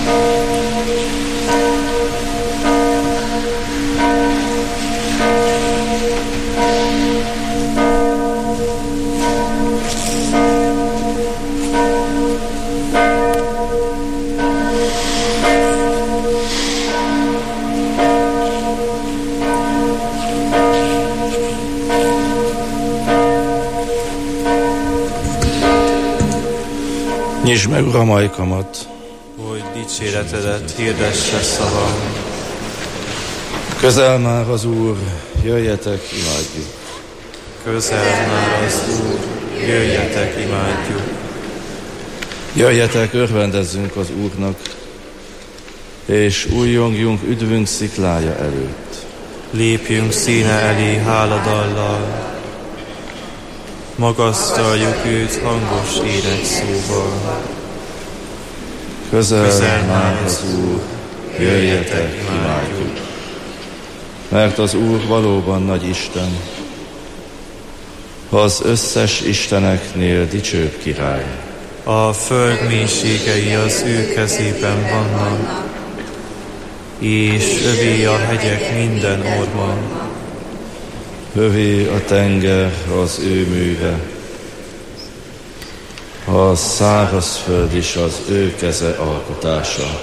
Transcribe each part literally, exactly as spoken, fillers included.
Nyisd meg, Uram, ajkamat, hogy dicséretedet hirdesse szavam. közel már az Úr, jöjjetek, imádjuk. Közel már az Úr, jöjjetek, imádjuk. Jöjjetek, örvendezzünk az Úrnak, és újjongjunk üdvünk sziklája előtt. Lépjünk színe elé háladallal, magasztaljuk őt hangos énekszóval. Közel, Közel már az Úr, jöjjetek, imádjuk. Mert az Úr valóban nagy Isten, az összes isteneknél dicsőbb király. A föld mélységei az ő kezében vannak, és övé a hegyek minden orma. Övé a tenger az ő műve, a szárazföld is az ő keze alkotása.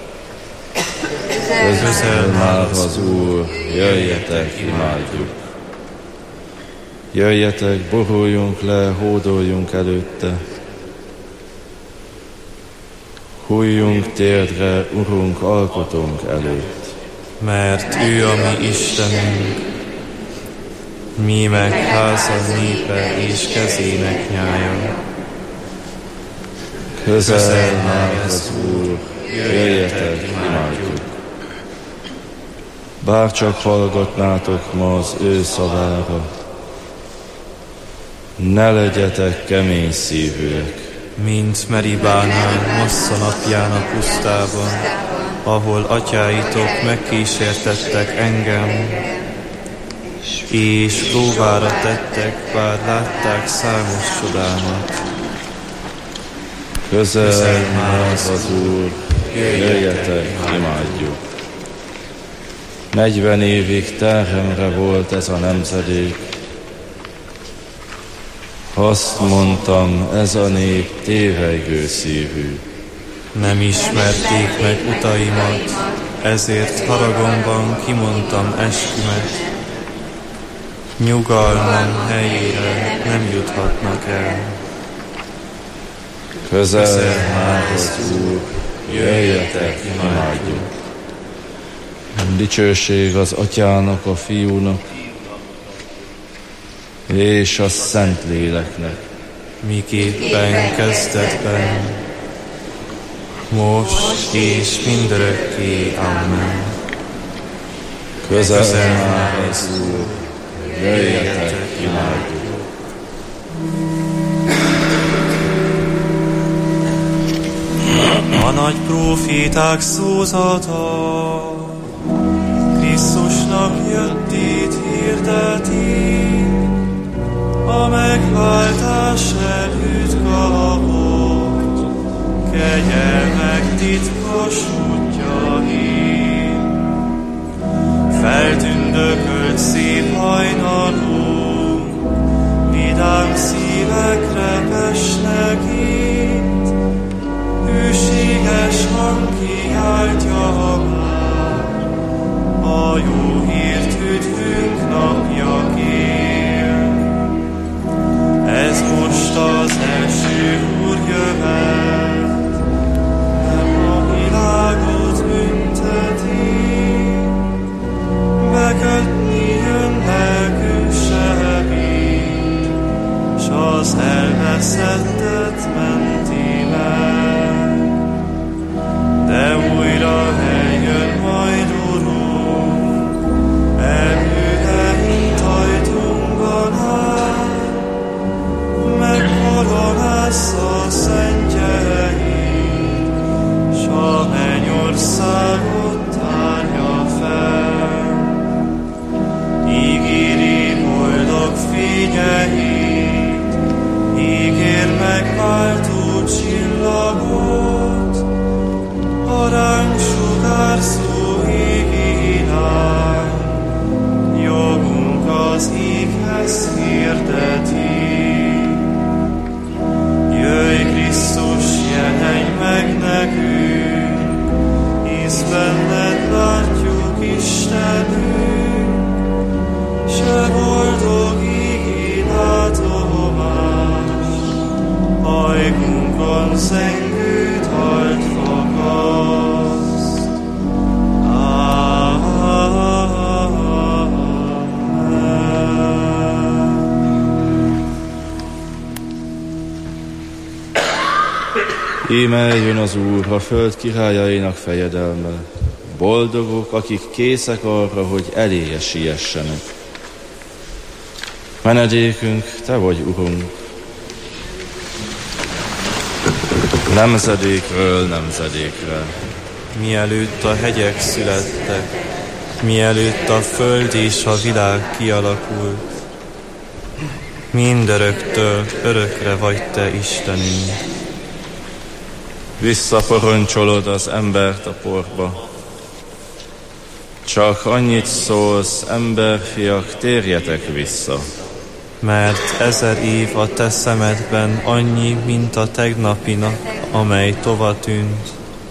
Közel már az Úr, jöjjetek, imádjuk. Jöjjetek, boruljunk le, hódoljunk előtte. Hújjunk térdre, Urunk, alkotónk előtt. Mert ő a mi Istenünk, mi meg háza népe és kezének nyája. Közel, Közel már az Úr, jöjjetek, imádjuk. Bárcsak hallgatnátok ma az ő szavára, ne legyetek kemény szívűek. Mint Meribánál, Massza napján a pusztában, ahol atyáitok megkísértettek engem, és próbára tettek, bár látták számos csodámat. Közel, Közel már az Úr, jöjjetek, imádjuk. Negyven évig terhemre volt ez a nemzedék. Azt mondtam, ez a nép tévejgő szívű. Nem ismerték meg utaimat, ezért haragomban kimondtam eskümet. Nyugalmam helyére nem juthatnak el. Közel, Közel már az Úr, jöjjetek, imádjuk. Dicsőség az Atyának, a Fiúnak, és a Szentléleknek. Miképpen kezdetben, most és mindörökké. Amen. Közel, Közel már az Úr, jöjjetek, imádjuk. A nagy próféták szózata, Krisztusnak jöttét hirdeti, a megváltás előtt kapott, kegyelmek titkos útjain. Feltündökölt szép hajnalunk, vidám szívek repesnek itt, hűséges hang kiáltja már, a jó hírt üdvünk napjakér. Ez most az első Úrjövet, nem a világot bünteti, megötni jön lelkű segít, s az elveszettet ment. Íme jön az Úr, a föld királyainak fejedelme. Boldogok, akik készek arra, hogy eléje siessenek. Menedékünk, Te vagy, Urunk. Nemzedékről nemzedékre. Mielőtt a hegyek születtek, mielőtt a föld és a világ kialakult, mindöröktől örökre vagy Te Istenünk. Visszaparancsolod az embert a porba. Csak annyit szólsz, emberfiak, térjetek vissza. Mert ezer év a Te szemedben annyi, mint a tegnapi nap, amely tova tűnt,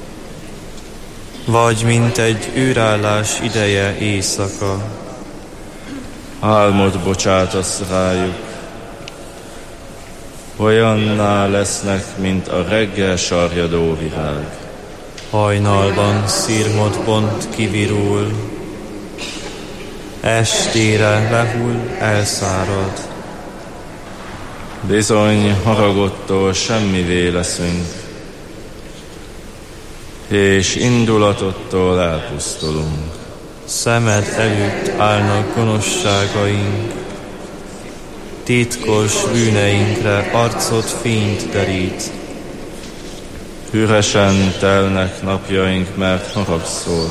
vagy mint egy őrállás ideje éjszaka. Álmod bocsátasz rájuk, olyanná lesznek, mint a reggel sarjadó virág. Hajnalban szirmot bont kivirul, estére lehull, elszárad. Bizony haragodtól semmivé leszünk, és indulatottól elpusztulunk. Szemed előtt állnak gonoszságaink, titkos bűneinkre arcod fényt derít. Üresen telnek napjaink, mert haragszol.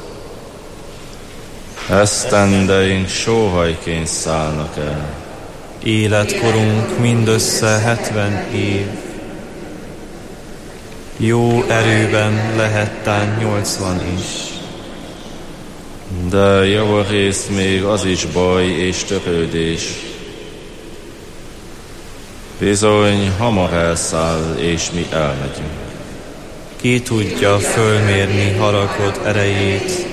Esztendeink sóhajként szállnak el. Életkorunk mindössze hetven év. Jó erőben lehet tán nyolcvan is. De javarészt még az is baj és törődés. Bizony hamar elszáll, és mi elmegyünk. Ki tudja fölmérni haragod erejét?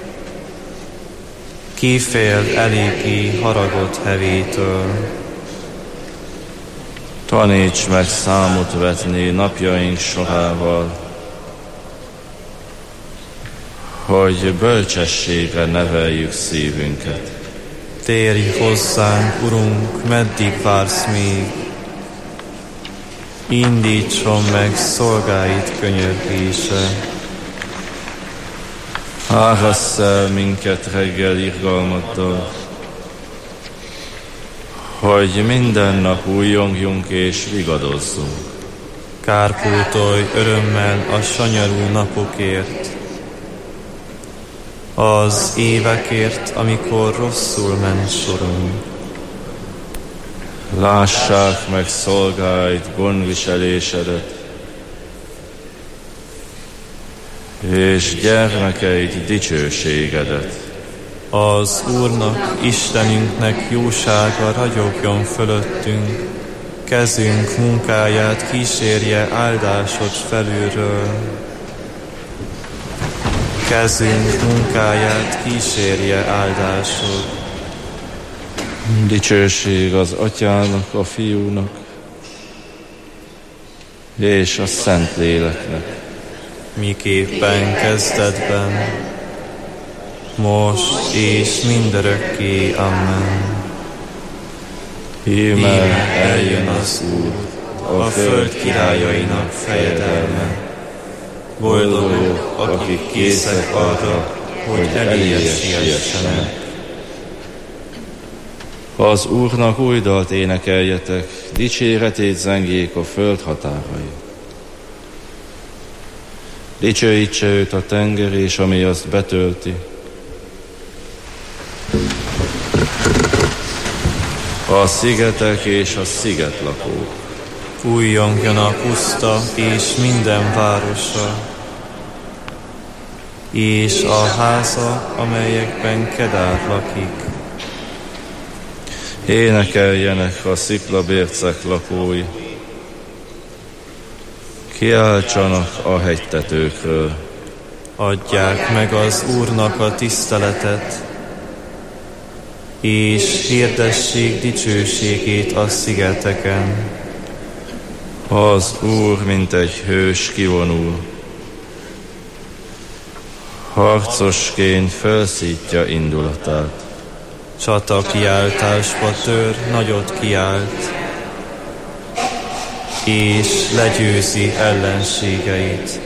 Ki fél eléggé haragod hevétől? Taníts meg számot vetni napjaink sorával, hogy bölcsességre neveljük szívünket. Térj hozzánk, Urunk, meddig vársz még? Indítson meg szolgáid könyörgése. Árassz el minket reggel irgalmaddal, hogy minden nap újjongjunk és vigadozzunk. Kárpótolj örömmel a sanyarú napokért, az évekért, amikor rosszul ment sorunk. Lássák meg szolgáid gondviselésedet, és gyermekeid dicsőségedet. Az Úrnak, Istenünknek jósága ragyogjon fölöttünk, kezünk munkáját kísérje áldásod felülről. Kezünk munkáját kísérje áldásod. Dicsőség az Atyának, a Fiúnak és a Szentléleknek. Miképpen kezdetben, most és mindörökké. Amen. Íme eljön az Úr, a föld királyainak fejedelme. Boldogok, akik készek arra, hogy eléje siessenek. Az Úrnak új dalt énekeljetek, dicséretét zengjék a föld határai. Dicsőítse őt a tenger, és ami azt betölti. A szigetek és a szigetlakók. Fújjonjon a puszta és minden városa, és a háza, amelyekben Kedár lakik. Énekeljenek a sziklabércek lakói, kiáltsanak a hegytetőkről. Adják meg az Úrnak a tiszteletet, és hirdessék dicsőségét a szigeteken. Az Úr, mint egy hős kivonul, harcosként felszítja indulatát. Csata kiáltásba tör, nagyot kiált. és legyőzi ellenségeit.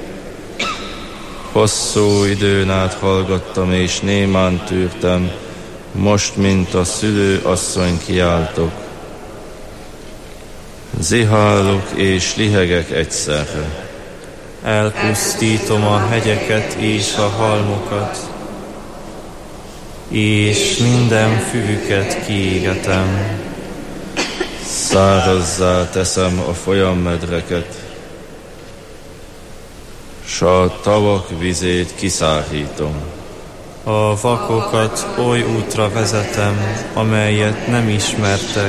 Hosszú időn át hallgattam, és némán tűrtem, most, mint a szülő asszony kiáltok. Zihálok és lihegek egyszerre. Elpusztítom a hegyeket és a halmokat, és minden füvüket kiégetem. Szárazzá teszem a folyammedreket, s a tavak vizét kiszárítom. A vakokat oly útra vezetem, amelyet nem ismertek.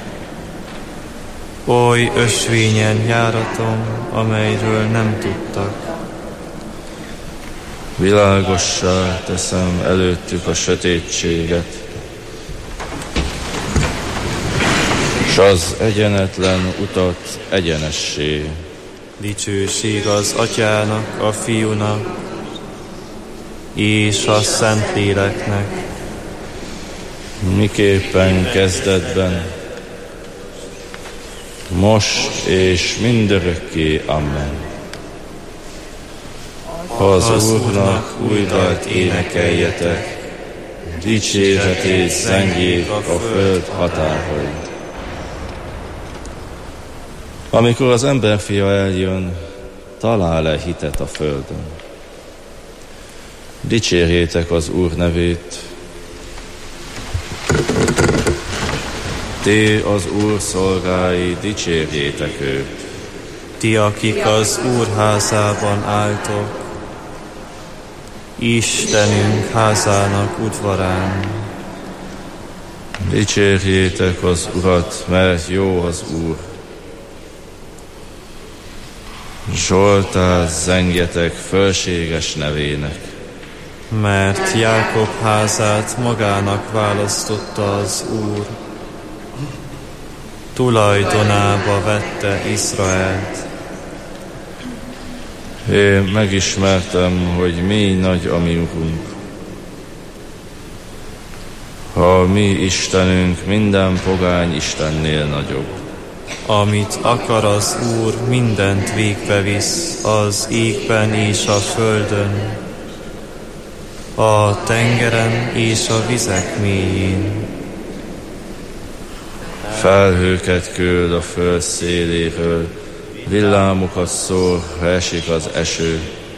Oly ösvényen járatom, amelyről nem tudtak. Világossá teszem előttük a sötétséget, s az egyenetlen utat egyenessé. Dicsőség az Atyának, a Fiúnak és a Szentléleknek. Miképpen kezdetben, most és mindörökké. Amen. Az, az Úrnak új dalt énekeljetek, dicséretét zengjék a föld határai. Amikor az emberfia eljön, talál-e hitet a földön? Dicsérjétek az Úr nevét. Ti az Úr szolgái, dicsérjétek őt. Ti, akik az Úr házában álltok, Istenünk házának udvarán. Dicsérjétek az Urat, mert jó az Úr. Zsoltárt zengjetek fölséges nevének. Mert Jákob házát magának választotta az Úr, tulajdonába vette Izraelt. Én megismertem, hogy mi nagy a mi Urunk. Ha mi Istenünk minden pogány istennél nagyobb. Amit akar az Úr, mindent végbevisz az égben és a földön, a tengeren és a vizek mélyén. Felhőket küld a föld széléről, villámokat szól, ha esik az eső.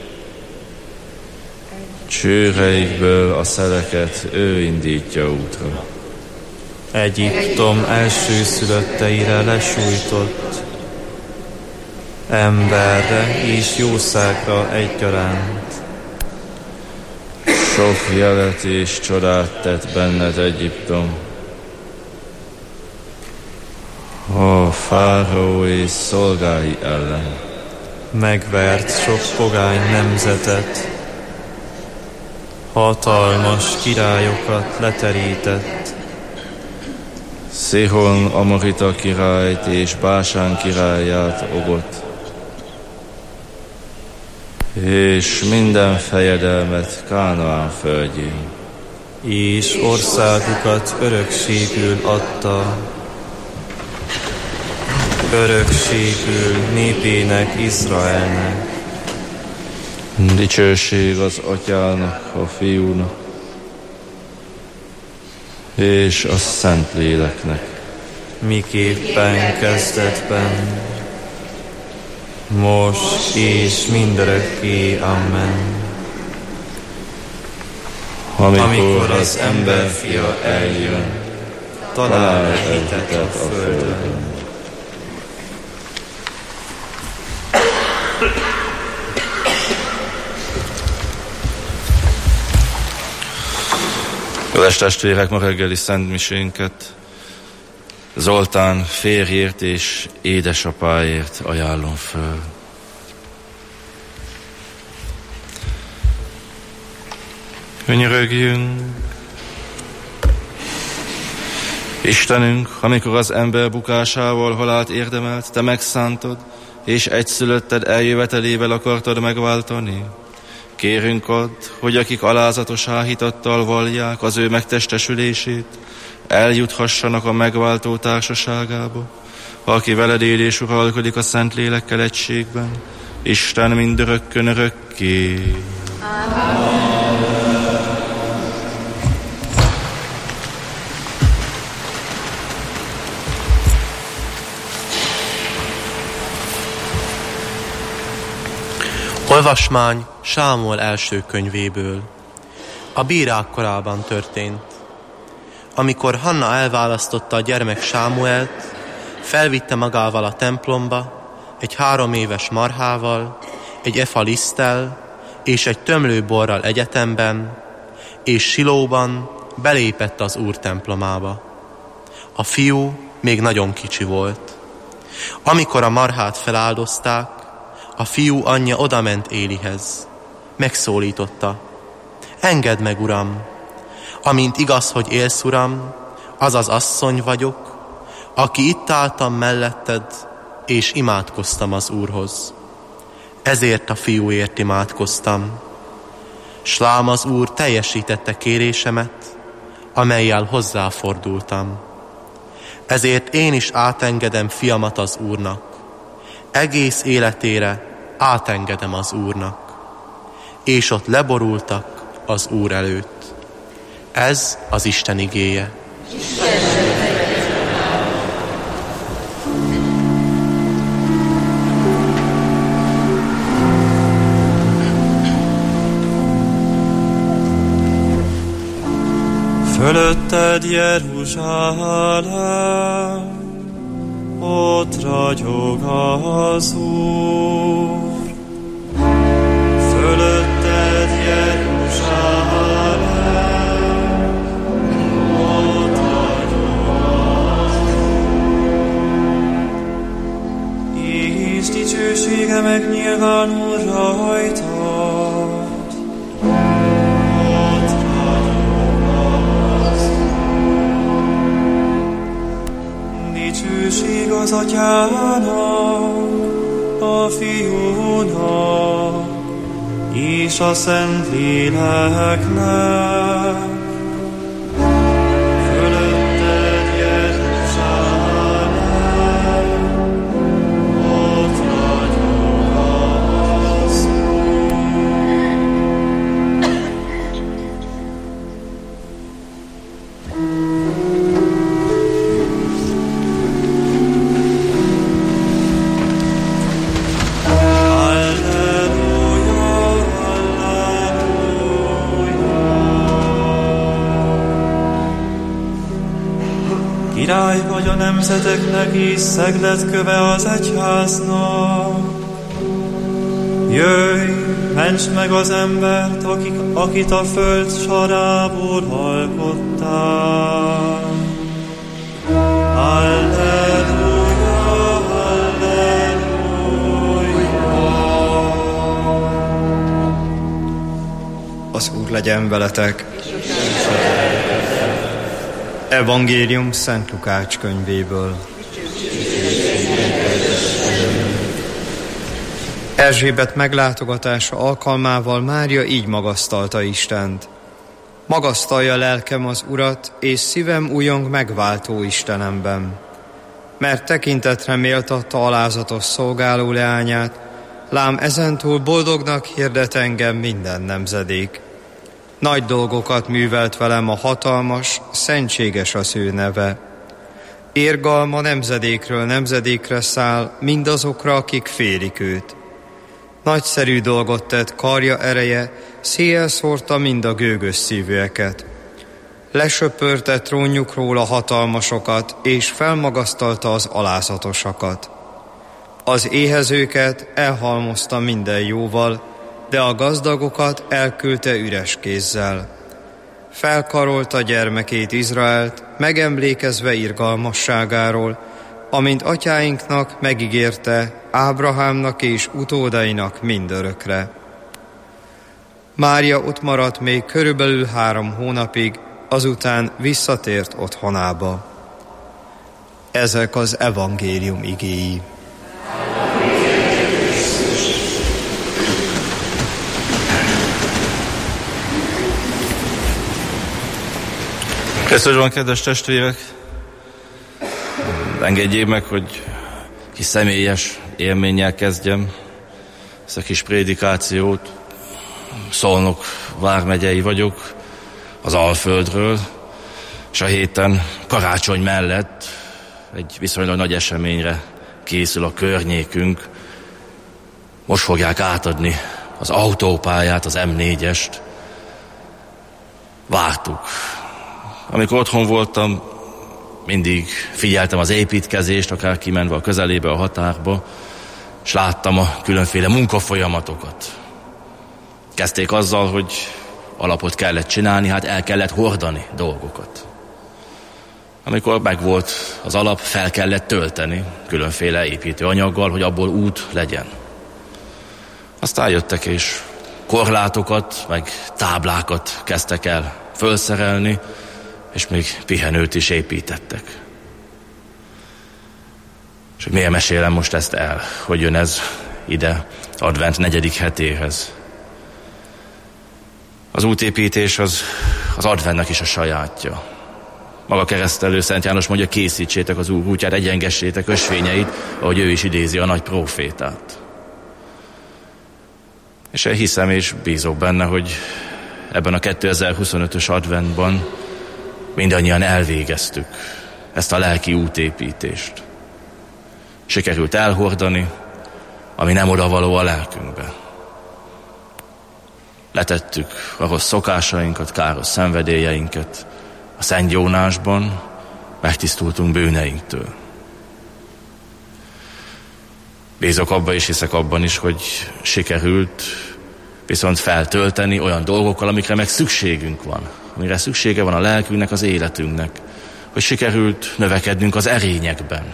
Csőreikből a szeleket ő indítja útra. Egyiptom elsőszülötteire lesújtott, emberre és jószágra egyaránt. Sok jelet és csodát tett benned Egyiptom. A fáraó és szolgái ellen. Megvert sok pogány nemzetet, hatalmas királyokat leterített. Szihon amorita királyt és Básán királyát ogott, és minden fejedelmet Kánaán földjén. És országukat örökségül adta, örökségül népének, Izraelnek. Dicsőség az Atyának, a Fiúnak és a Szentléleknek. Miképpen kezdetben, most és mindörökké. Amen. Amikor, Amikor az emberfia eljön, talál hitet a földön. Kedves testvérek, ma reggeli szentmisénket Zoltán férjért és édesapáért ajánlom föl. Könyörögjünk! Istenünk, amikor az ember bukásával halált érdemelt, te megszántod, és egyszülötted eljövetelével akartad megváltani. Kérünk add, hogy akik alázatos áhítattal vallják az ő megtestesülését, eljuthassanak a megváltó társaságába, aki veled él és uralkodik a Szent Lélekkel egységben, Isten mindörökkön örökké. Olvasmány Sámuel első könyvéből. A bírák korában történt. Amikor Hanna elválasztotta a gyermek Sámuelt, felvitte magával a templomba egy három éves marhával, egy efa liszttel és egy tömlő borral egyetemben, és Silóban belépett az Úr templomába. A fiú még nagyon kicsi volt. Amikor a marhát feláldozták, a fiú anyja odament Élihez. Megszólította: engedd meg, uram, amint igaz, hogy élsz, uram, azaz asszony vagyok, aki itt álltam melletted, és imádkoztam az Úrhoz. Ezért a fiúért imádkoztam. S lám az Úr teljesítette kérésemet, amellyel hozzáfordultam. Ezért én is átengedem fiamat az Úrnak. Egész életére átengedem az Úrnak. És ott leborultak az Úr előtt. Ez az Isten igéje. Fölötted Jeruzsálem, ott ragyog az Úr. Fölötted Jeruzsálem, ott ragyog az Úr. És dicsősége megnyilvánul rajtad. Dicsőség az Atyának, a Fiúnak, és a Szent Léleknek. Fölötted Jeruzsálem, ott ragyog az Király vagy a nemzeteknek, és szegledköve az egyháznak. Jöjj, mentsd meg az embert, akik, akit a föld sarából alkottál. Halleluja, halleluja. Az Úr legyen veletek. Evangélium Szent Lukács könyvéből. Erzsébet meglátogatása alkalmával Mária így magasztalta Istent. Magasztalja lelkem az Urat, és szívem újjong megváltó Istenemben. Mert tekintetre méltatta alázatos szolgáló leányát, lám ezentúl boldognak hirdet engem minden nemzedék. Nagy dolgokat művelt velem a hatalmas, szentséges az ő neve. Érgalma nemzedékről nemzedékre száll mindazokra, akik félik őt. Nagyszerű dolgot tett karja ereje, széjjel szórta mind a gőgös szívűeket. Lesöpörte trónjukról a hatalmasokat, és felmagasztalta az alázatosakat. Az éhezőket elhalmozta minden jóval, de a gazdagokat elküldte üres kézzel. Felkarolta gyermekét Izraelt, megemlékezve irgalmasságáról, amint atyáinknak megígérte, Ábrahámnak és utódainak mindörökre. Mária ott maradt még körülbelül három hónapig, azután visszatért otthonába. Ezek az evangélium igéi. Krisztusban, kedves testvérek! Engedjék meg, hogy kis személyes élménnyel kezdjem ezt a kis prédikációt. Szolnok vármegyei vagyok, az Alföldről, és a héten karácsony mellett egy viszonylag nagy eseményre készül a környékünk. Most fogják átadni az autópályát, az em négyest. Vártuk. Amikor otthon voltam, mindig figyeltem az építkezést, akár kimenve a közelébe, a határba, és láttam a különféle munkafolyamatokat. Kezdték azzal, hogy alapot kellett csinálni, hát el kellett hordani dolgokat. Amikor megvolt az alap, fel kellett tölteni különféle építőanyaggal, hogy abból út legyen. Aztán jöttek és korlátokat, meg táblákat kezdtek el fölszerelni, és még pihenőt is építettek. És miért mesélem most ezt el, hogy jön ez ide advent negyedik hetéhez? Az útépítés az, az adventnek is a sajátja. Maga keresztelő Szent János mondja, készítsétek az Úr útját, egyengessétek ösvényeit, ahogy ő is idézi a nagy prófétát. És én hiszem és bízok benne, hogy ebben a kétezer-huszonötös adventban mindannyian elvégeztük ezt a lelki útépítést. Sikerült elhordani, ami nem odavaló a lelkünkbe. Letettük a rossz szokásainkat, káros szenvedélyeinket a Szent Jónásban, megtisztultunk bűneinktől. Bízok abban és hiszek abban is, hogy sikerült viszont feltölteni olyan dolgokkal, amikre meg szükségünk van, amire szüksége van a lelkünknek, az életünknek, hogy sikerült növekednünk az erényekben.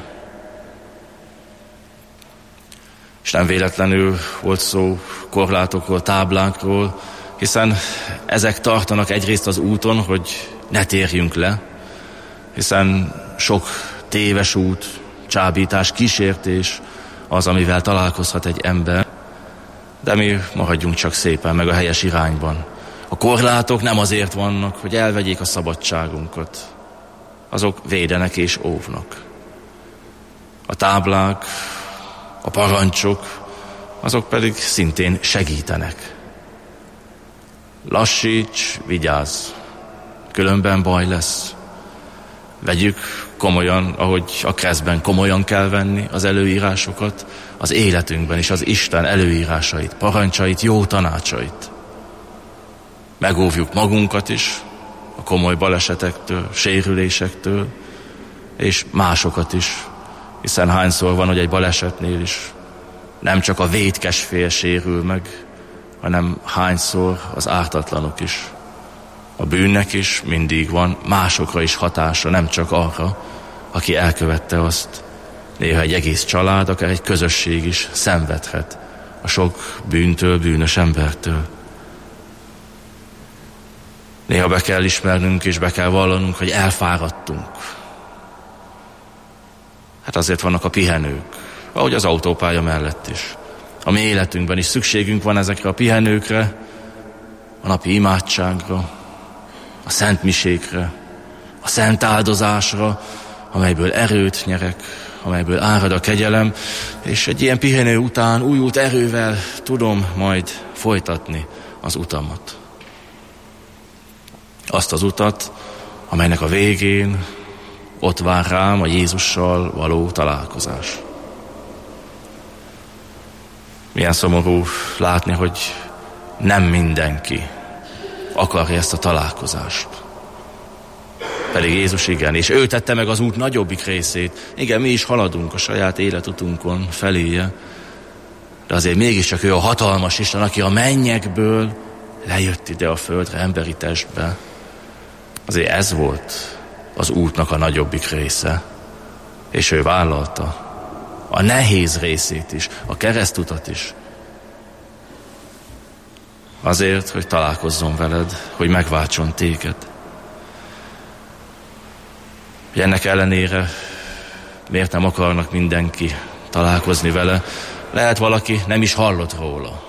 És nem véletlenül volt szó korlátokról, táblákról, hiszen ezek tartanak egyrészt az úton, hogy ne térjünk le, hiszen sok téves út, csábítás, kísértés az, amivel találkozhat egy ember, de mi maradjunk csak szépen meg a helyes irányban. A korlátok nem azért vannak, hogy elvegyék a szabadságunkat. Azok védenek és óvnak. A táblák, a parancsok, azok pedig szintén segítenek. Lassíts, vigyázz, különben baj lesz. Vegyük komolyan, ahogy a keresztben komolyan kell venni az előírásokat, az életünkben is az Isten előírásait, parancsait, jó tanácsait. Megóvjuk magunkat is a komoly balesetektől, sérülésektől, és másokat is, hiszen hányszor van, hogy egy balesetnél is nem csak a vétkes fél sérül meg, hanem hányszor az ártatlanok is. A bűnnek is mindig van másokra is hatása, nem csak arra, aki elkövette azt. Néha egy egész család, akár egy közösség is szenvedhet a sok bűntől, bűnös embertől. Néha be kell ismernünk és be kell vallanunk, hogy elfáradtunk. Hát azért vannak a pihenők, ahogy az autópálya mellett is. A mi életünkben is szükségünk van ezekre a pihenőkre, a napi imádságra, a szent misékre, a szent áldozásra, amelyből erőt nyerek, amelyből árad a kegyelem, és egy ilyen pihenő után újult erővel tudom majd folytatni az utamat. Azt az utat, amelynek a végén ott vár rám a Jézussal való találkozás. Milyen szomorú látni, hogy nem mindenki akarja ezt a találkozást. Pedig Jézus igen, és ő tette meg az út nagyobbik részét. Igen, mi is haladunk a saját életutunkon feléje, de azért mégiscsak ő a hatalmas Isten, aki a mennyekből lejött ide a földre, emberi testbe. Azért ez volt az útnak a nagyobbik része, és ő vállalta a nehéz részét is, a keresztutat is. Azért, hogy találkozzon veled, hogy megváltson téged. Hogy ennek ellenére miért nem akarnak mindenki találkozni vele? Lehet valaki nem is hallott róla.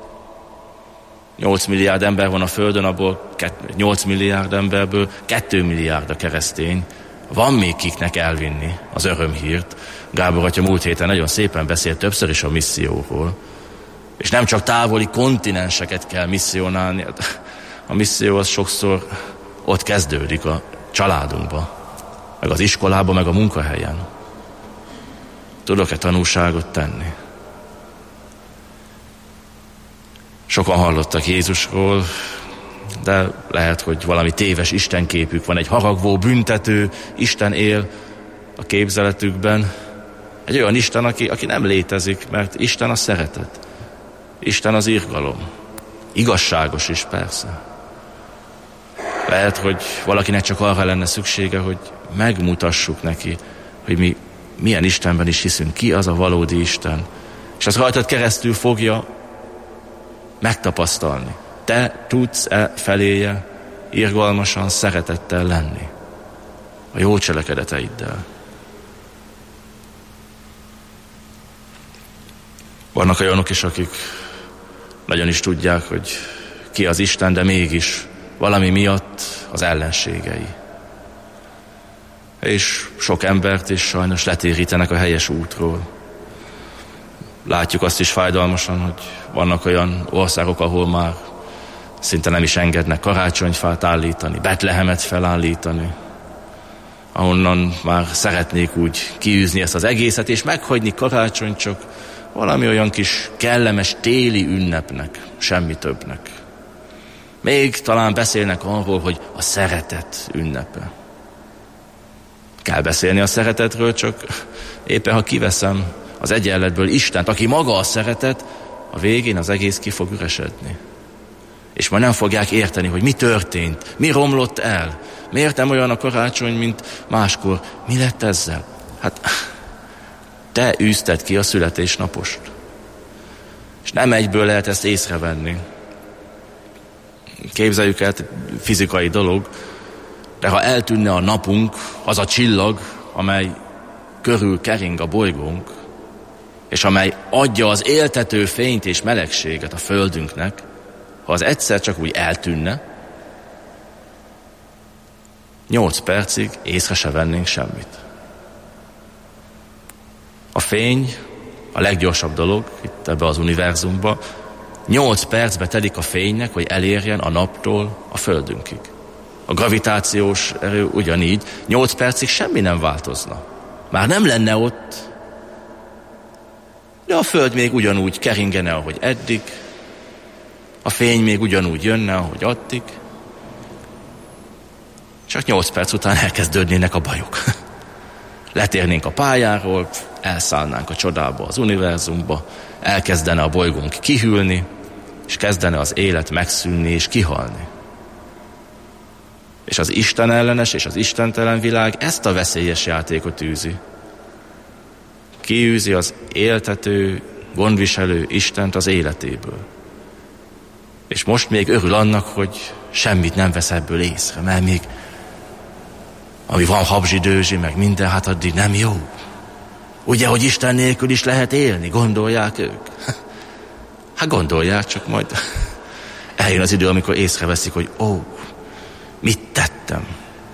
nyolc milliárd ember van a Földön, abból nyolc milliárd emberből kettő milliárd a keresztény, Van még kiknek elvinni az örömhírt. Gábor atya múlt héten nagyon szépen beszélt többször is a misszióról. És nem csak távoli kontinenseket kell misszionálni. A misszió az sokszor ott kezdődik, a családunkba, meg az iskolában, meg a munkahelyen. Tudok-e tanúságot tenni? Sokan hallottak Jézusról, de lehet, hogy valami téves istenképük van, egy haragvó, büntető Isten él a képzeletükben. Egy olyan Isten, aki, aki nem létezik, mert Isten a szeretet. Isten az irgalom. Igazságos is persze. Lehet, hogy valakinek csak arra lenne szüksége, hogy megmutassuk neki, hogy mi milyen Istenben is hiszünk, ki az a valódi Isten. És az rajtad keresztül fogja megtapasztalni. Te tudsz-e feléje irgalmasan, szeretettel lenni a jó cselekedeteiddel. Vannak olyanok is, akik nagyon is tudják, hogy ki az Isten, de mégis valami miatt az ellenségei. És sok embert is sajnos letérítenek a helyes útról. Látjuk azt is fájdalmasan, hogy vannak olyan országok, ahol már szinte nem is engednek karácsonyfát állítani, Betlehemet felállítani, ahonnan már szeretnék úgy kiűzni ezt az egészet, és meghagyni karácsony csak valami olyan kis kellemes téli ünnepnek, semmi többnek. Még talán beszélnek arról, hogy a szeretet ünnepe. Kell beszélni a szeretetről, csak éppen ha kiveszem az egyenletből Istent, aki maga a szeretet, a végén az egész ki fog üresedni. És majd nem fogják érteni, hogy mi történt, mi romlott el, miért nem olyan a karácsony, mint máskor. Mi lett ezzel? Hát te űzted ki a születésnapost. És nem egyből lehet ezt észrevenni. Képzeljük el, fizikai dolog, de ha eltűnne a napunk, az a csillag, amely körül kering a bolygónk, és amely adja az éltető fényt és melegséget a földünknek, ha az egyszer csak úgy eltűnne, nyolc percig észre se vennénk semmit. A fény a leggyorsabb dolog itt ebbe az univerzumba. Nyolc percbe telik a fénynek, hogy elérjen a naptól a földünkig. A gravitációs erő ugyanígy, nyolc percig semmi nem változna. Már nem lenne ott, de a föld még ugyanúgy keringene, ahogy eddig, a fény még ugyanúgy jönne, ahogy addig, csak nyolc perc után elkezdődnének a bajok. Letérnénk a pályáról, elszállnánk a csodába, az univerzumba, elkezdene a bolygónk kihűlni, és kezdene az élet megszűnni és kihalni. És az Isten ellenes és az istentelen világ ezt a veszélyes játékot űzi. Kiűzi az éltető, gondviselő Istent az életéből. És most még örül annak, hogy semmit nem vesz ebből észre, mert még ami van habzsi-dőzsi, meg minden, hát addig nem jó. Ugye, hogy Isten nélkül is lehet élni, gondolják ők? Hát gondolják, csak majd eljön az idő, amikor észreveszik, hogy ó, mit tettem.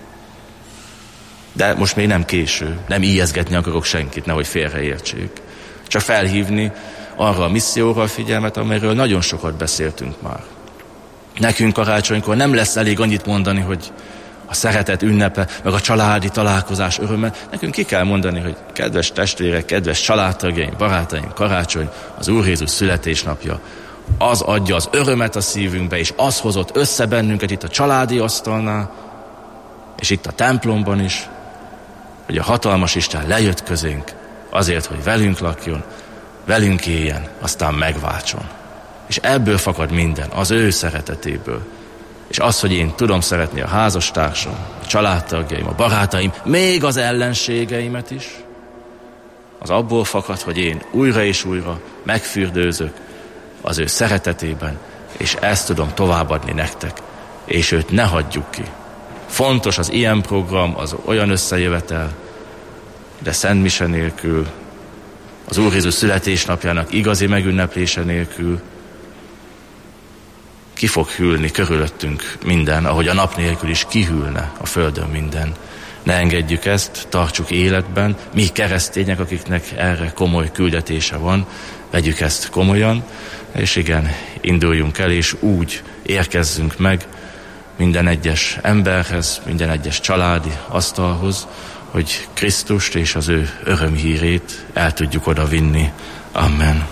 De most még nem késő, nem ijeszgetni akarok senkit, nehogy félreértsék. Csak felhívni arra a misszióra a figyelmet, amelyről nagyon sokat beszéltünk már. Nekünk karácsonykor nem lesz elég annyit mondani, hogy a szeretet ünnepe, meg a családi találkozás öröme. Nekünk ki kell mondani, hogy kedves testvérek, kedves családtagjaim, barátaim, karácsony, az Úr Jézus születésnapja. Az adja az örömet a szívünkbe, és az hozott össze bennünket itt a családi asztalnál, és itt a templomban is, hogy a hatalmas Isten lejött közénk azért, hogy velünk lakjon, velünk éljen, aztán megváltson. És ebből fakad minden, az ő szeretetéből. És az, hogy én tudom szeretni a házastársam, a családtagjaim, a barátaim, még az ellenségeimet is, az abból fakad, hogy én újra és újra megfürdőzök az ő szeretetében, és ezt tudom továbbadni nektek, és őt ne hagyjuk ki. Fontos az ilyen program, az olyan összejövetel, de Szent Mise nélkül, az Úr Jézus születésnapjának igazi megünneplése nélkül ki fog hűlni körülöttünk minden, ahogy a nap nélkül is kihűlne a földön minden. Ne engedjük ezt, tartsuk életben, mi keresztények, akiknek erre komoly küldetése van, vegyük ezt komolyan, és igen, induljunk el, és úgy érkezzünk meg minden egyes emberhez, minden egyes családi asztalhoz, hogy Krisztust és az ő örömhírét el tudjuk oda vinni. Amen.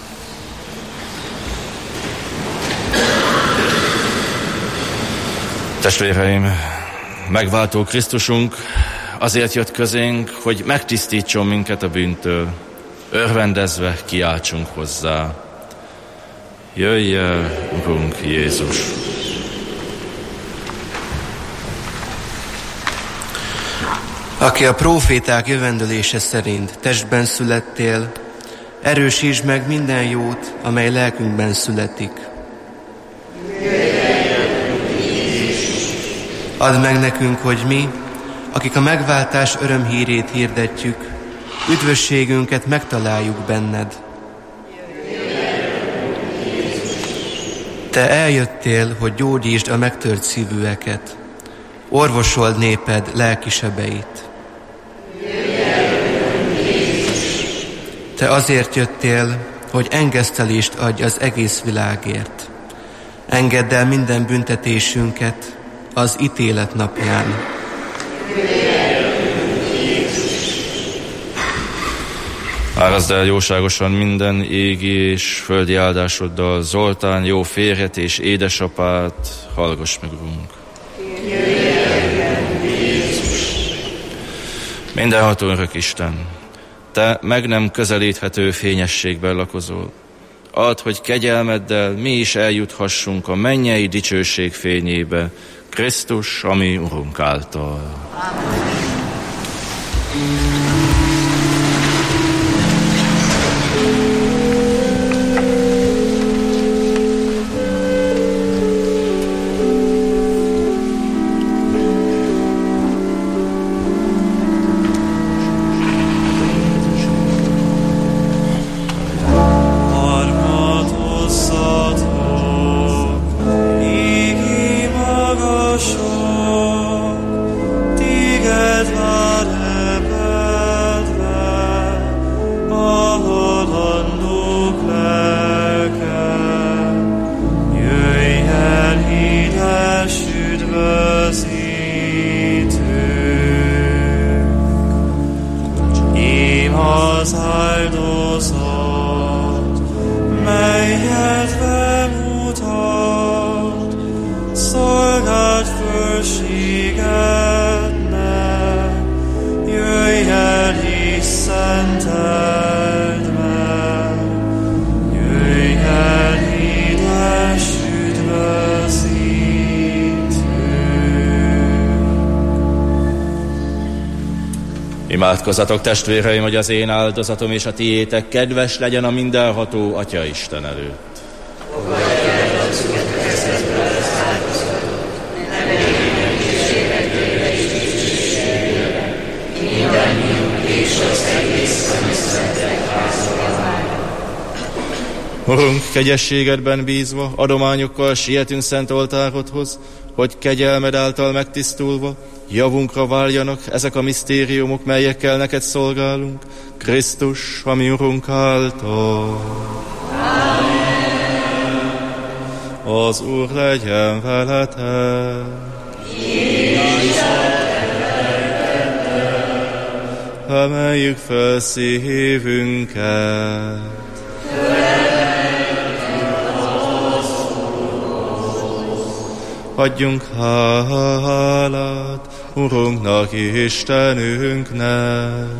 Testvéreim, megváltó Krisztusunk azért jött közénk, hogy megtisztítson minket a bűntől, örvendezve kiáltsunk hozzá. Jöjj el, Urunk Jézus! Aki a próféták jövendölése szerint testben születtél, erősítsd meg minden jót, amely lelkünkben születik. Add meg nekünk, hogy mi, akik a megváltás örömhírét hirdetjük, üdvösségünket megtaláljuk benned. Te eljöttél, hogy gyógyítsd a megtört szívűeket, orvosold néped lelki sebeit. Te azért jöttél, hogy engesztelést adj az egész világért. Engedd el minden büntetésünket az ítélet napján. Árazd el jóságosan minden égi és földi áldásoddal Zoltán jó férjet és édesapát, hallgass meg, Urunk. Mindenható örök Isten, Te meg nem közelíthető fényességben lakozol. Add, hogy kegyelmeddel mi is eljuthassunk a mennyei dicsőség fényébe, Krisztus, a mi Urunk által. Amen. Imádkozzatok, testvéreim, hogy az én áldozatom és a tiétek kedves legyen a mindenható Atya Isten előtt. Urunk, kegyességedben bízva, adományokkal sietünk szent oltárodhoz, hogy kegyelmed által megtisztulva, javunkra váljanak ezek a misztériumok, melyekkel neked szolgálunk, Krisztus, a mi Urunk által. Amen. Az Úr legyen veletek. Emeljük fel szívünket. Adjunk hálát Urunknak, Istenünknek.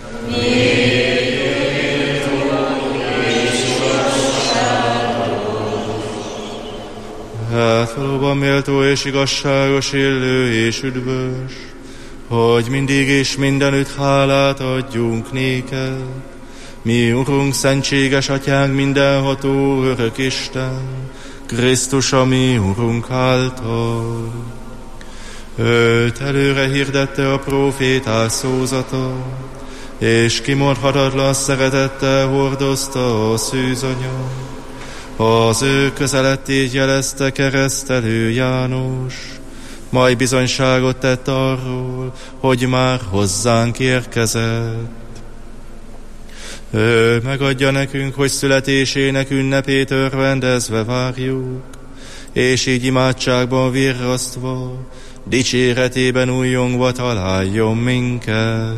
Hát valóban méltó és igazságos, illő és üdvös, hogy mindig és mindenütt hálát adjunk néked, mi Urunk, szentséges Atyánk, mindenható örök Isten, Krisztus, a mi Urunk által. Őt előre hirdette a próféták szózata, és kimondhatatlan szeretettel hordozta a szűzanya. Az ő közelettét jelezte keresztelő János, majd bizonyságot tett arról, hogy már hozzánk érkezett. Ő megadja nekünk, hogy születésének ünnepét örvendezve várjuk, és így imádságban virrasztva, dicséretében újjongva találjon minket.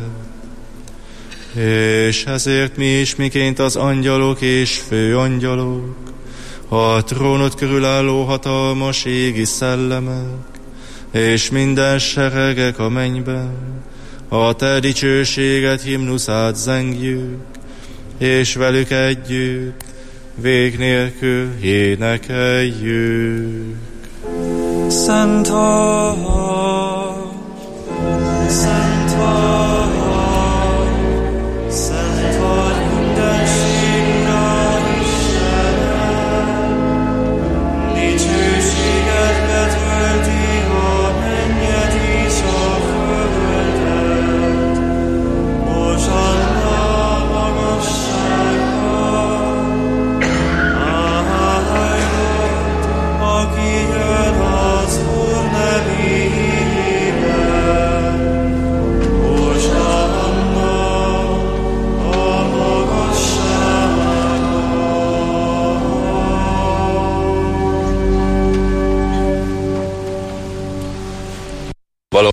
És ezért mi is, miként az angyalok és főangyalok, a trónot körül álló hatalmas égi szellemek, és minden seregek a mennyben, a te dicsőséget himnuszát zengjük, és velük együtt vég nélkül énekeljük. Szent vagy, szent vagy, szent vagy mindenség Ura Istenem, dicsőséget betölti a mennyet és a földet, Hozsanna magasságban, áldott, aki jön az Úr nevében. Hozsanna a magasságban. Való.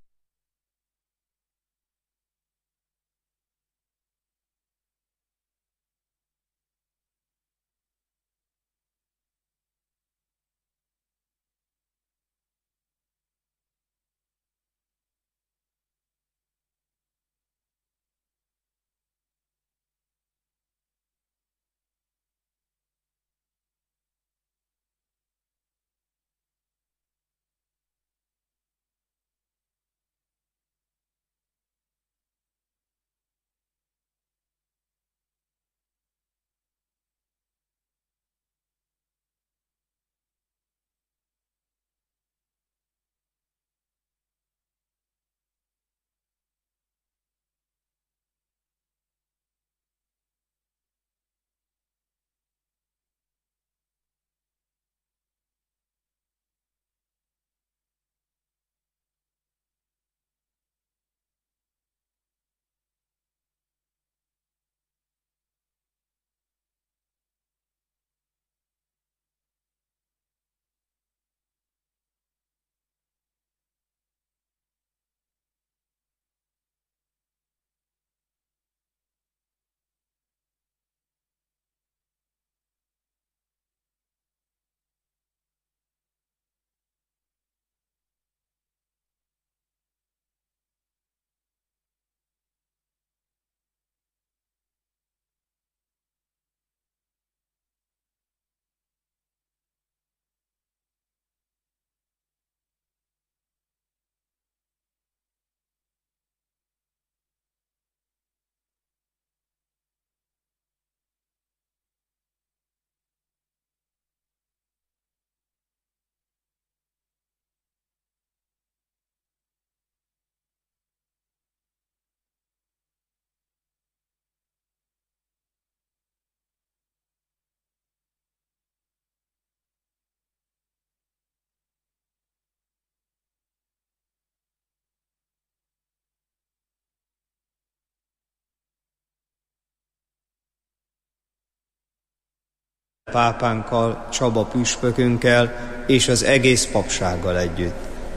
Pápánkkal, Csaba püspökünkkel és az egész papsággal együtt.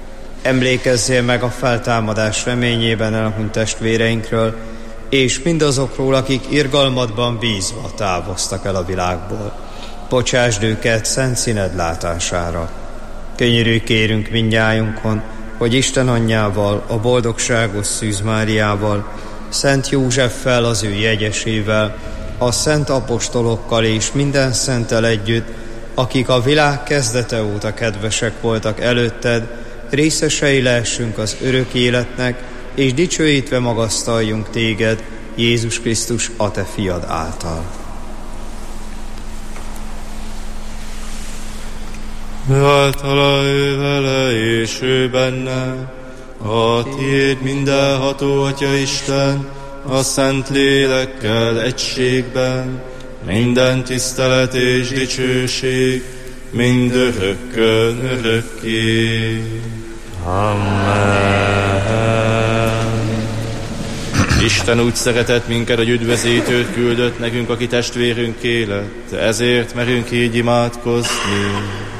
Emlékezzél meg a feltámadás reményében elhunyt testvéreinkről, és mindazokról, akik irgalmadban bízva távoztak el a világból. Bocsásd őket szent színed látására. Könyörülj kérünk mindnyájunkon, hogy Isten anyjával, a boldogságos Szűz Máriával, Szent Józseffel, az ő jegyesével, a szent apostolokkal és minden szenttel együtt, akik a világ kezdete óta kedvesek voltak előtted, részesei lehessünk az örök életnek, és dicsőítve magasztaljunk téged, Jézus Krisztus, a te fiad által. Általa ő vele, és ő benne, a tiéd mindenható Atya Isten, a Szent Lélekkel egységben, minden tisztelet és dicsőség, mindörökkön örökké. Amen. Isten úgy szeretett minket, hogy üdvözítőt küldött nekünk, aki testvérünk lett. Ezért merünk így imádkozni.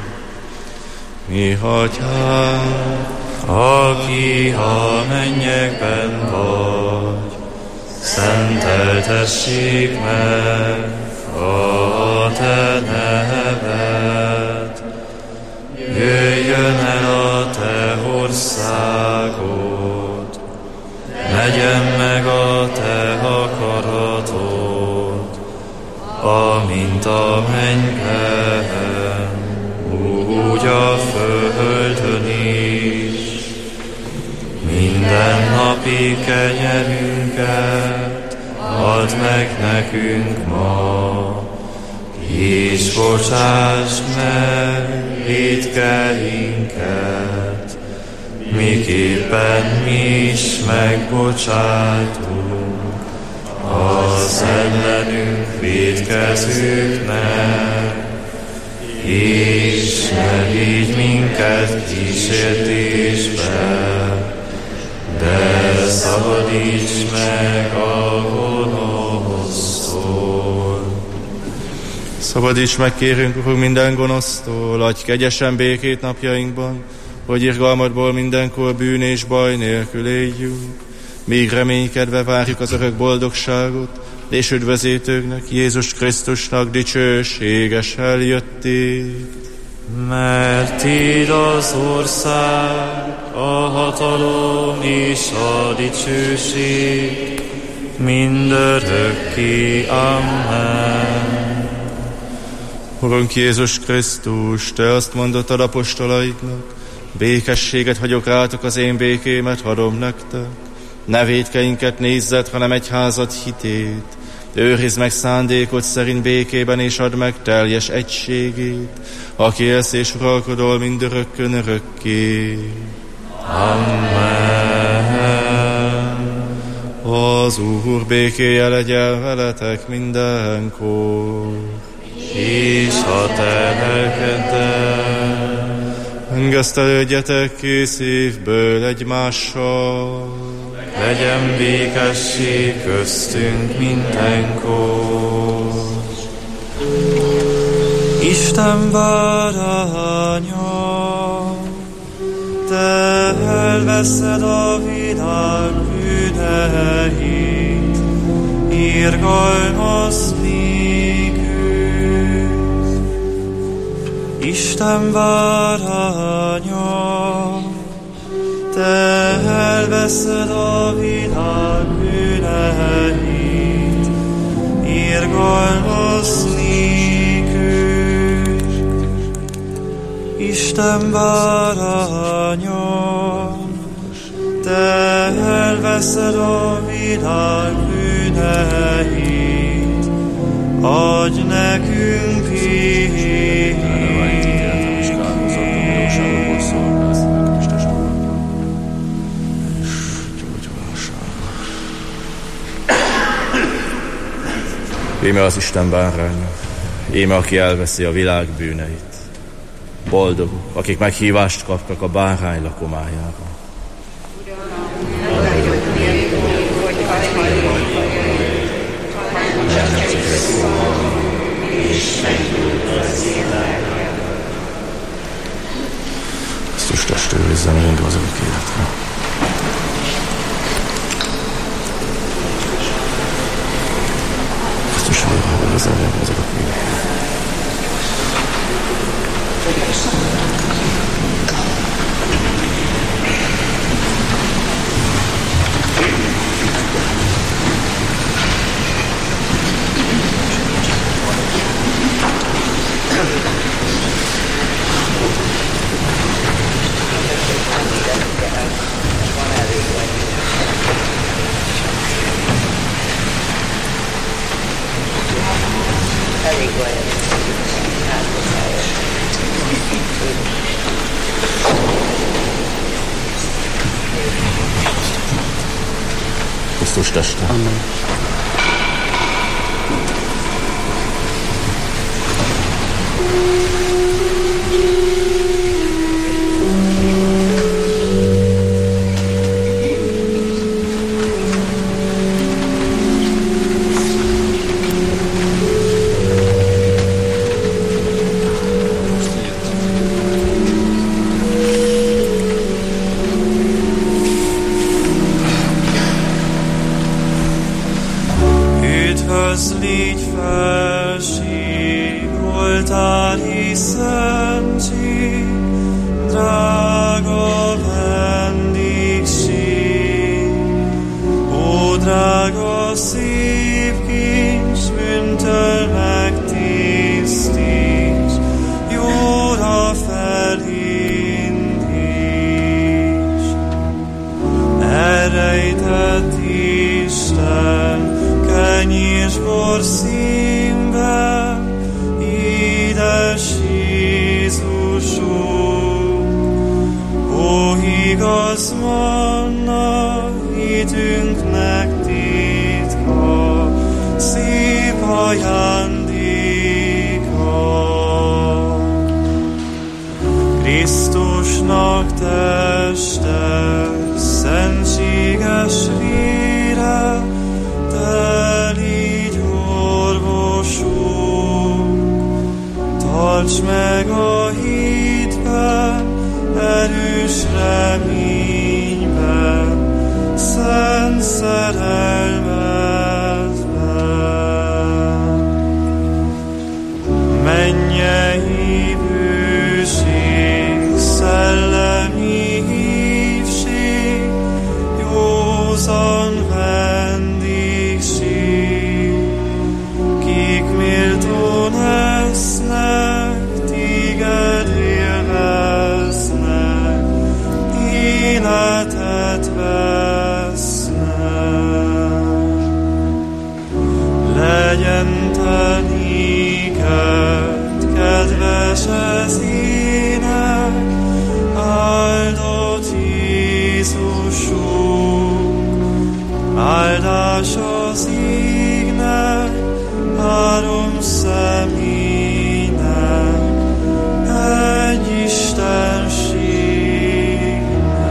Mi Atyánk, aki a mennyekben vagy, szenteltessék meg a te neved. Jöjjön el a te országod, legyen meg a te akaratod, amint a mennyben, úgy a földön is. Minden napi kenyerünket add meg nekünk ma, és bocsásd meg vétkeinket, miképpen mi is megbocsátunk az ellenünk vétkezőknek, és ne vigy minket kísértésbe, de szabadíts meg a gonosztól. szabadíts meg, kérünk, Urunk, minden gonosztól, adj kegyesen békét napjainkban, hogy irgalmadból mindenkor bűn és baj nélkül éljünk, míg reménykedve várjuk az örök boldogságot, és üdvözítőknek, Jézus Krisztusnak dicsőséges eljöttét. Mert tiéd az ország, a hatalom és a dicsőség mindörökké. Amen. Urunk Jézus Krisztus, te azt mondottad apostolaidnak, békességet hagyok rátok, az én békémet adom nektek. Ne vétkeinket nézzed, hanem egyházad hitét. Őrizd meg szándékod szerint békében, és add meg teljes egységét, aki élsz és uralkodol mindörökkön örökké. Amen. Az Úr békéje legyen veletek mindenkor. És a te lelkeddel. Engesztelődjetek ki szívből egymással. Legyen békesség köztünk mindenkor. Isten báránya, te elveszed a világ bűneit, irgalmazz nékünk. Isten báránya, te elveszed a világ bűneit, irgalmazz nékünk. Isten báránya, te elveszed a világ bűneit, adj nekünk békét. Íme az Isten báránya, íme aki elveszi a világ bűneit. Boldogok, akik meghívást kaptak a bárány lakomájára. Krisztus test őrizzen mindig az örök életre. Krisztus őrizzen mindig az örök életre. Krisztus teste. Amen. elindíts. Elrejtett Isten kenyérsbor színbe, édes Jézusunk, ó igaz manna, hitünknek titka, szép ajándéka. Krisztusnak teste, szentséges vére, te légy orvosunk. Tarts meg a hitben, erős reményben, szent szerelmedben. Mennyei bőség, szellemi hívség, józan vendégség, kik méltón esznek, téged élveznek, életet vesznek. Legyen te néked kedves ez ének, áldott Jézusunk, áldás az égnek, három személynek, egy istenségnek.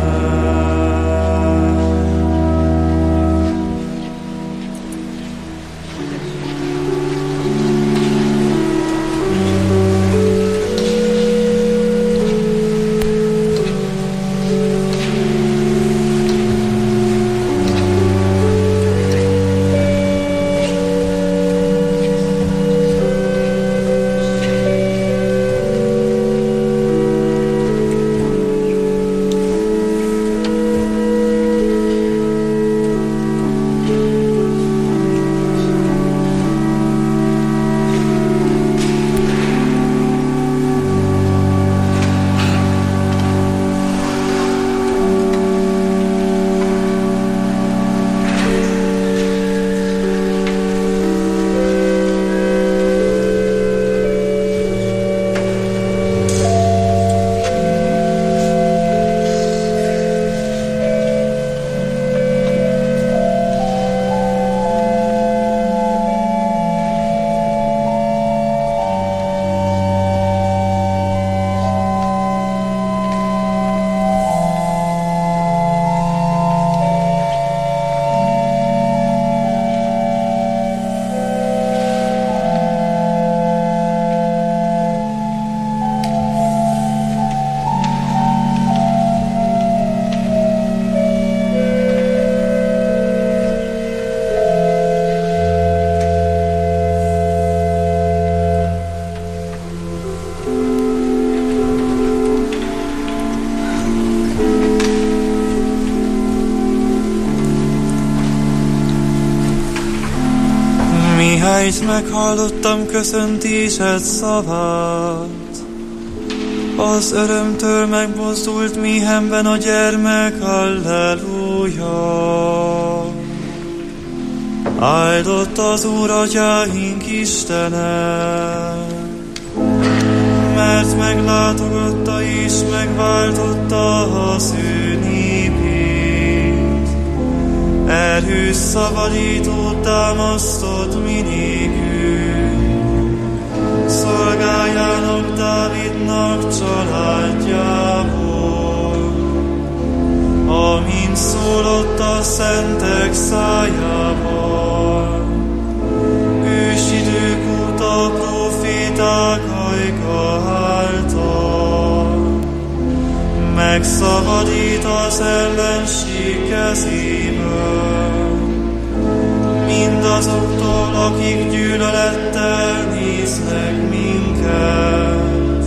Mihelyt meghallottam köszöntésed szavát, az örömtől megmozdult méhemben a gyermek, halleluja. Áldott az Úr atyáink Istene, mert meglátogatta és megváltotta az ő népét. Erős szabadítót támasztott mi nékünk, szolgájának Dávidnak családjából, amint szólott a szentek szájával. Ősidők óta proféták ajka által, megszabadít az ellenség kezéből, mindazoktól, akik gyűlölettel néznek minket.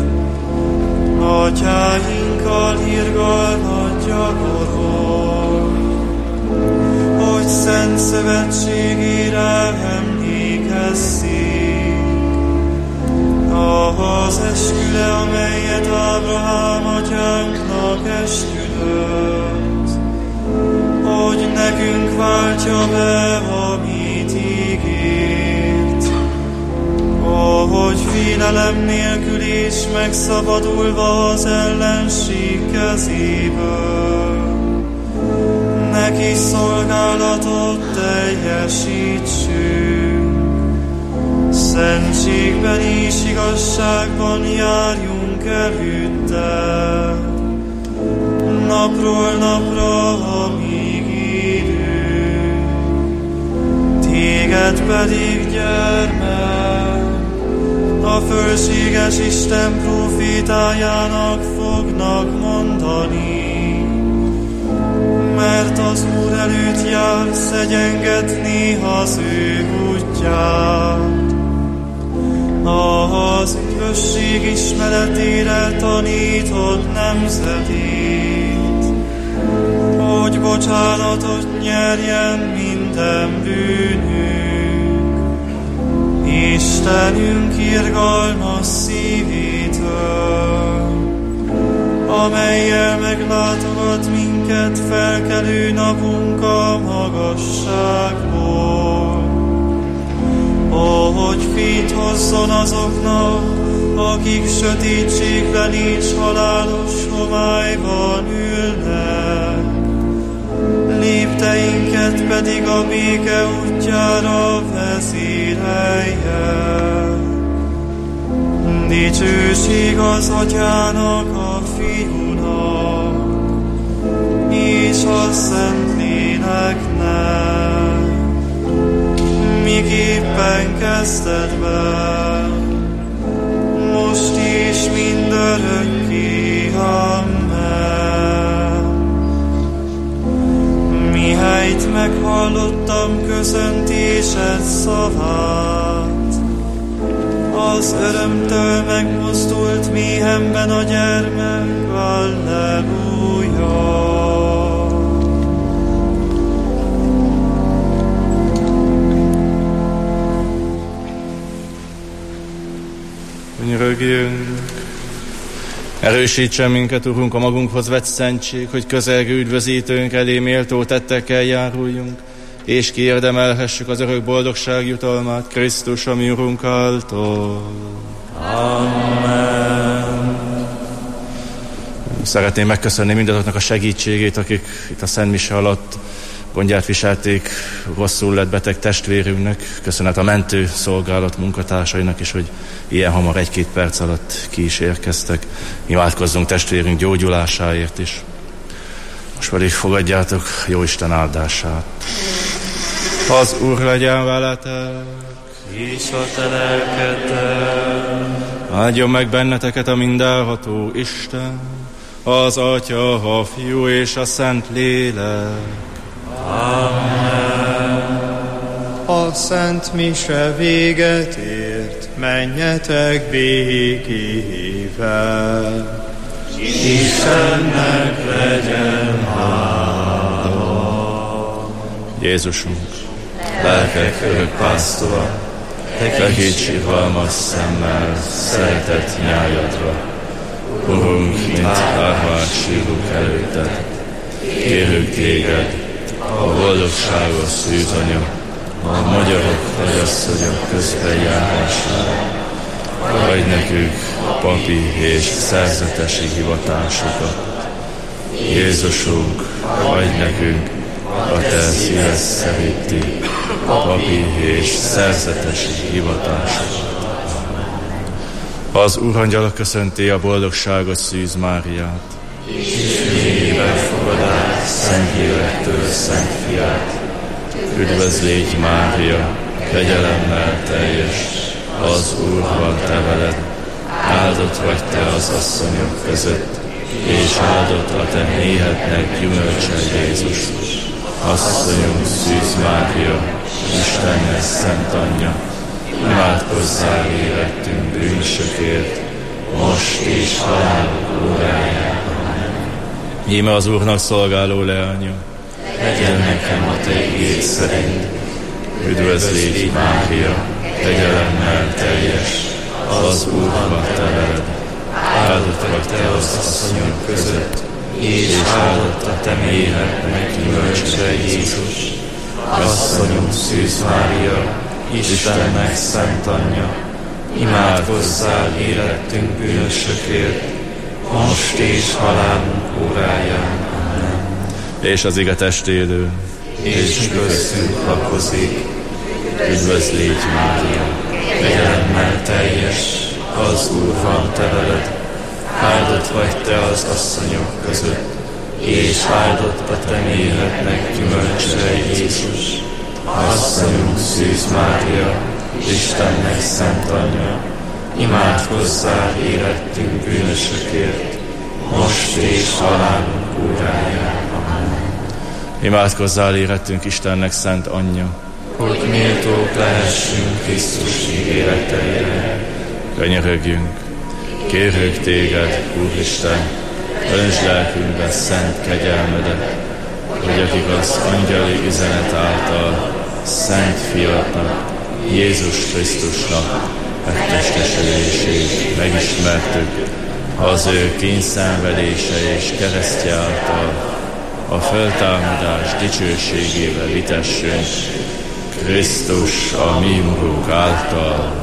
Atyáinkkal irgalmat gyakorol, hogy szent szövetségére emlékezzék. Az esküle, amelyet Ábrahám atyánknak esküdött, hogy nekünk váltja be, amit ígért, ahogy félelem nélkül és megszabadulva az ellenség kezéből, neki szolgálatot teljesítsünk. Szentségben és igazságban járjunk előtte, napról napra, amíg élünk. Téged pedig, gyermek, a fölséges Isten profétájának fognak mondani, mert az Úr előtt jár szegyengetni az ő útját. Az üdvösség ismeretére tanítod nemzetét, hogy bocsánatot nyerjen minden bűnünk. Istenünk irgalmas szívétől, amellyel meglátogat minket felkelő napunk a magasságból, hogy fényt hozzon azoknak, akik sötétségben és halálos homályban ülnek, lépteinket pedig a béke útjára vezérelje. Dicsőség az Atyának, a Fiúnak és a Szentléleknek, míg éppen kezdetben, most is mindörökké. Amen. Mihelyt meghallottam köszöntésed szavát, az örömtől megmozdult méhemben a gyermek, Alleluja. Nyörögjünk. Erősítsen minket, Urunk, a magunkhoz vett szentség, hogy közelgő üdvözítőnk elé méltó tettekkel járuljunk, és kiérdemelhessük az örök boldogság jutalmát Krisztus, ami Urunk által. Amen. Szeretném megköszönni mindazoknak a segítségét, akik itt a Szent Mise alatt gondját viselték rosszul lett beteg testvérünknek. Köszönet a mentő szolgálat munkatársainak is, hogy ilyen hamar egy-két perc alatt ki is érkeztek. Imádkozzunk testvérünk gyógyulásáért is. Most pedig fogadjátok Jóisten áldását. Az Úr legyen veletek, És a te lelkeddel. áldjon meg benneteket a mindenható Isten, az Atya, a Fiú és a Szent Lélek. Amen. A Szent Mise véget ért, menjetek békével. Istennek legyen hála. Jézusunk, lelkek örök pásztora, tekíts irgalmas szemmel szeretett nyájadra. Urunk, mint árvák sírunk előtted, kérünk téged, a boldogságos szűzanya, a magyarok hagyasszonyok közben járására. Adj nekünk papi és szerzetesi hivatásokat. Jézusunk, adj nekünk a te szíved szerinti papi és szerzetesi hivatásokat. Az Úrangyala köszönti a boldogságos Szűz Máriát. És lényében fogad át Szent Lélektől Szent Fiát. Üdvözlégy Mária, kegyelemmel teljes, az Úr van te veled, áldott vagy te az asszonyok között, és áldott a te méhednek gyümölcse Jézus. Asszonyunk Szűz Mária, Istennek szent anyja, imádkozzál érettünk bűnösökért, most és halálunk órájában. Íme az Úrnak szolgáló leánya, Legyen nekem a te igéd szerint. üdvözlégy Mária, kegyelemmel teljes, az Úr van te veled. Áldott vagy te az asszonyok között, és áldott a te méhednek gyümölcse, Jézus. Asszonyunk Szűz Mária, Istennek szent anyja, imádkozzál érettünk bűnösökért, most és halálunk óráján. Amen. És az ige testélő, és köztünk lakozik. Üdvözl légy, Mária, kegyelemmel teljes, az Úr van te veled. Áldott vagy te az asszonyok között, és áldott a te méhednek gyümölcse, Jézus. Asszonyunk Szűz Mária, Istennek szent anyja, imádkozzál érettünk bűnösökért, most és halálunk óráján. Amen. imádkozzál érettünk Istennek szent anyja, hogy méltók lehessünk Krisztus ígéreteire. Könyörögjünk, kérjük téged, Úristen, öntsd lelkünkbe szent kegyelmedet, hogy akik az angyali üzenet által szent fiatnak, Jézus Krisztusnak megtestesülését megismertük, az ő kényszenvedése és keresztje által a föltámadás dicsőségével vitessünk, Krisztus a mi Urunk által.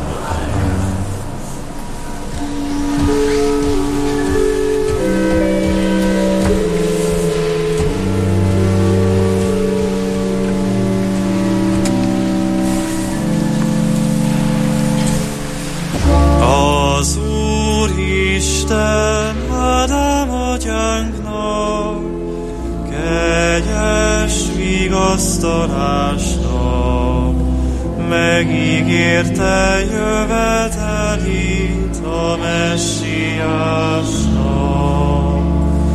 Az Úristen Ádám atyánknak kegyes vigasztalásnak megígérte jövetelét a Messiásnak,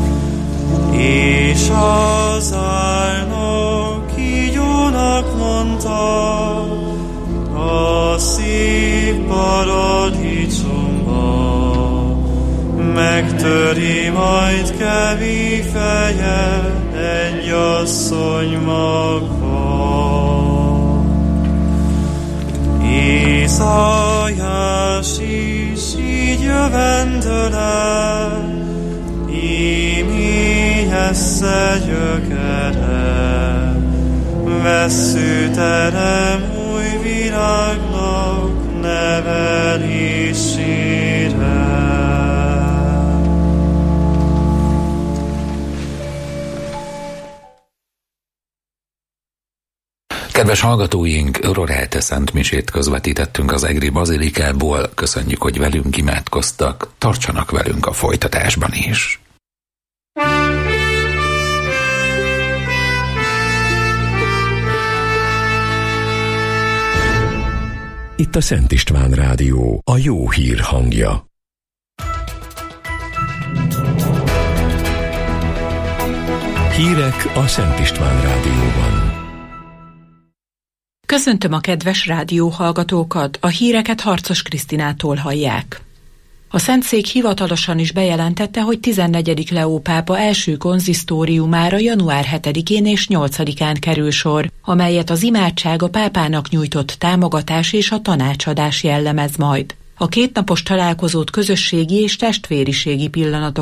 és az álnok kígyónak mondta, a szív paradicsomba megtöri majd kevi feje egy asszony magva. Ézaiás is így jövendőle, ími esze gyökere, vesszőterem új virágnak nevelésére. Kedves hallgatóink, Rorhelte szentmisét közvetítettünk az egri bazilikából. Köszönjük, hogy velünk imádkoztak. Tartsanak velünk a folytatásban is. Itt a Szent István Rádió, a jó hír hangja. Hírek a Szent István Rádióban. Köszöntöm a kedves rádióhallgatókat, a híreket Harcos Krisztinától hallják. A Szentszék hivatalosan is bejelentette, hogy tizennegyedik Leó pápa első konzisztóriumára január hetedikén és nyolcadikán kerül sor, amelyet az imádság, a pápának nyújtott támogatás és a tanácsadás jellemez majd. A kétnapos találkozót közösségi és testvériségi pillanatok